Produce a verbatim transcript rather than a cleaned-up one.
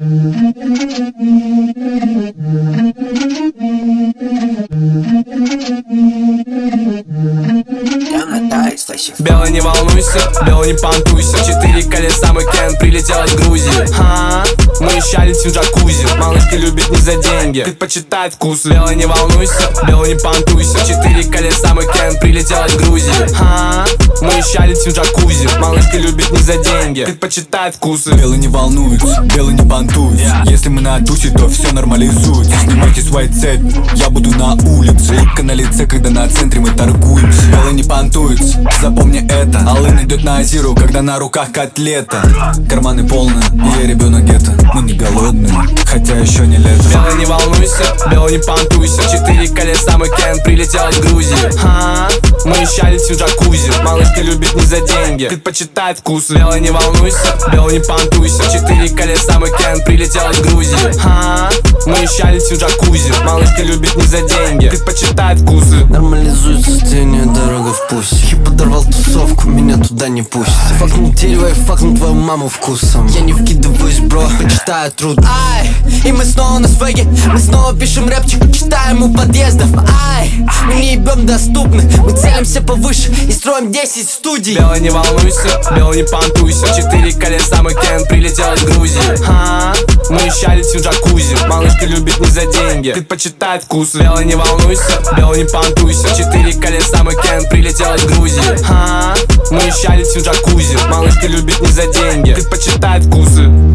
Белый, не волнуйся, белый, не понтуйся. Четыре колеса, мой Кен прилетел из Грузии. Ха, мы еще летим в джакузи. Малышка любит не за деньги, предпочитает вкус. Белый, не волнуйся, белый, не понтуйся. Четыре колеса, мой Кен прилетел из Грузии. Ха, мы еще летим в джакузи. Малышка любит не за деньги, предпочитает вкусы. Белый не волнуется, белый не понтуется. Если мы на тусе, то все нормализуется. Снимайте свой цепь, я буду на улице. Улыбка на лице, когда на центре мы торгуемся. Белый не понтуется, запомни это. Алын идет на Азиру, когда на руках котлета. Карманы полные, я ребенок гетто. Мы не голодные, хотя еще не лето. Белый, не волнуйся, белый, не понтуйся. Четыре колеса, мой Кен прилетел из Грузии. Ха, мы еще летим в джакузи. Малышка любит не за деньги, предпочитает вкусы. Белый, не волнуйся, белый, не понтуйся. Четыре колеса, мой Кен прилетел из Грузии. Ха, мы еще летим в джакузи. Малышка любит не за деньги, предпочитает вкусы. Нормализует состояние, дорога в пусть. Я подорвал тусовку, меня туда не пустят. Факнул дерево и факнул твою маму вкусом. Я не вкидываюсь, бро, почитаю труд. Ай, и мы снова на свеге. Мы снова пишем рэпчик, читаем у подъездов. Ай, мы не ебем доступны. Мы целимся повыше и строим десять студий. Белый, не волнуйся, белый, не понтуйся. Четыре колеса, мой Кен прилетел из Грузии. Ха, мы еще летим в джакузи. Малышка любит не за деньги, предпочитает вкусы. Белый, не волнуйся, белый, не понтуйся. Четыре колеса, мой Кен прилетел из Грузии. Ха, мы еще летим в джакузи. Малышка любит не за деньги, предпочитает вкусы.